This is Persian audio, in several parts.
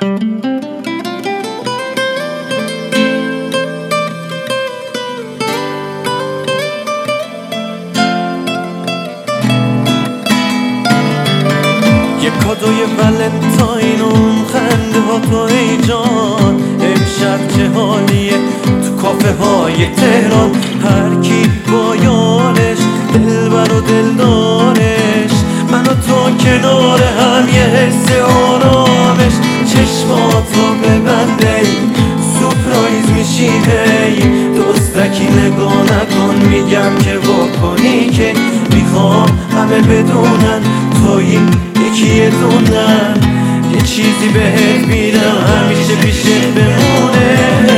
یه کادوی ولنتاین اون خنده ها تو ای جان، امشب چه حالیه تو کافه های تهران، هر کی با یارش دلبر و دلدارش، من و تو کنار هم یه حس آرامش، چشماتو ببنده سپرایز میشی هی، دزدکی نگاه نکن میگم که واکنی که میخوام همه بدونن تویی یکی دونن، یه چیزی بهت میدم همیشه پیشت بمونه.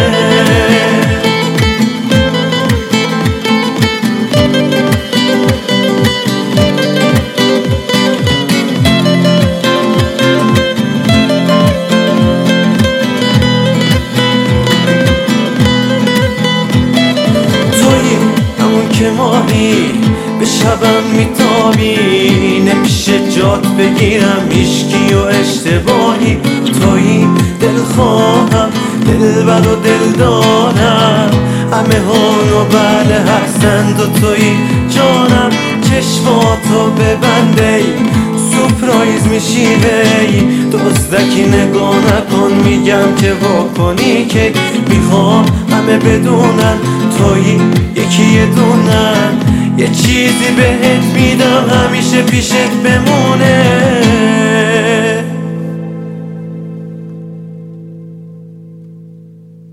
تویی همون که ماهی به شبم میتابی، نمیشه جات بگیرم هیشکی و اشتباهی، تویی دلخواهم دلبر و دلدارم، همه هانو بله هستند و تویی جانم، چشماتو ببنده سپرایز میشی هی، دزدکی نگاه نکن میگم که واکنی که میخوام همه بدونن تویی یکی دونن، یه چیزی بهت میدم همیشه پیشت بمونه.